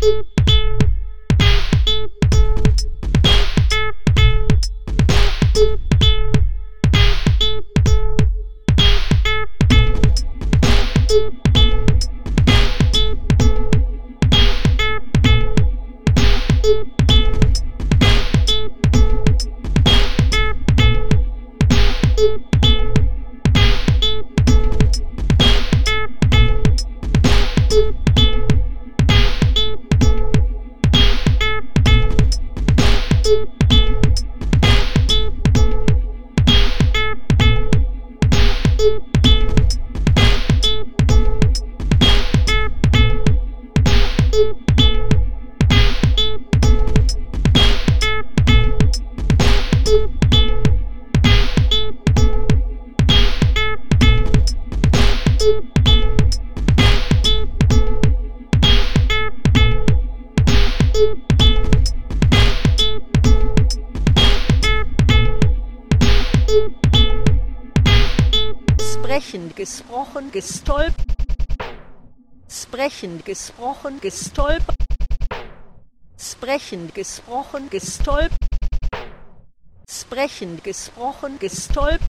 Sprechen, gesprochen, gestolpert. Sprechen, gesprochen, gestolpert. Sprechen, gesprochen, gestolpert. Sprechen, gesprochen, gestolpert.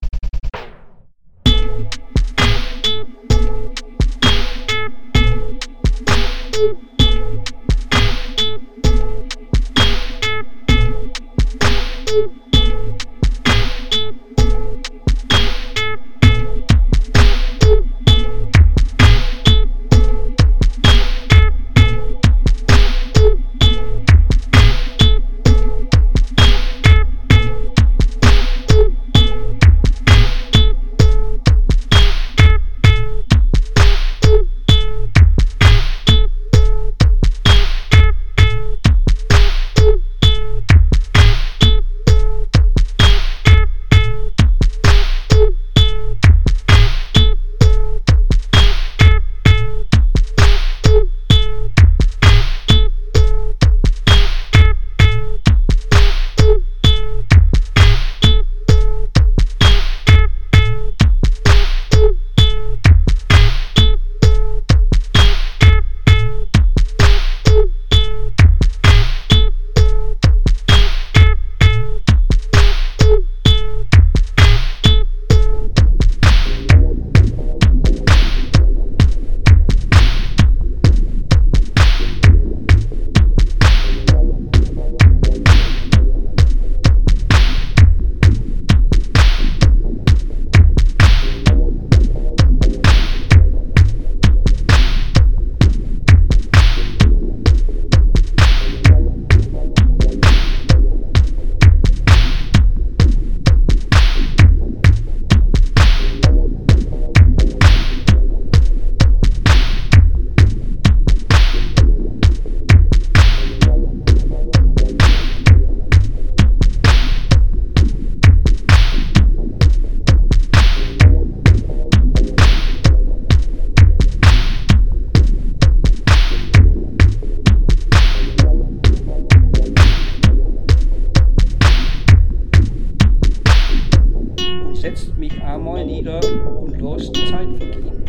Setzt mich einmal nieder und lasst die Zeit vergehen.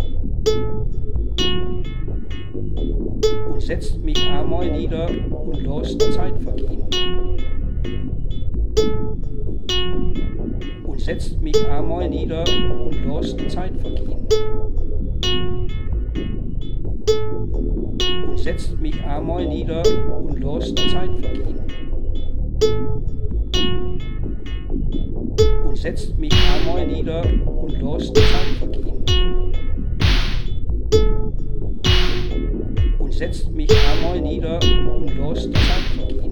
Und setzt mich einmal nieder und lasst die Zeit vergehen. Und setzt mich einmal nieder und lasst die Zeit vergehen. Und setzt mich einmal nieder und lasst die Zeit vergehen. Und setzt mich einmal nieder und lasst die Zeit vergehen. Und setzt mich einmal nieder und lasst die Zeit vergehen.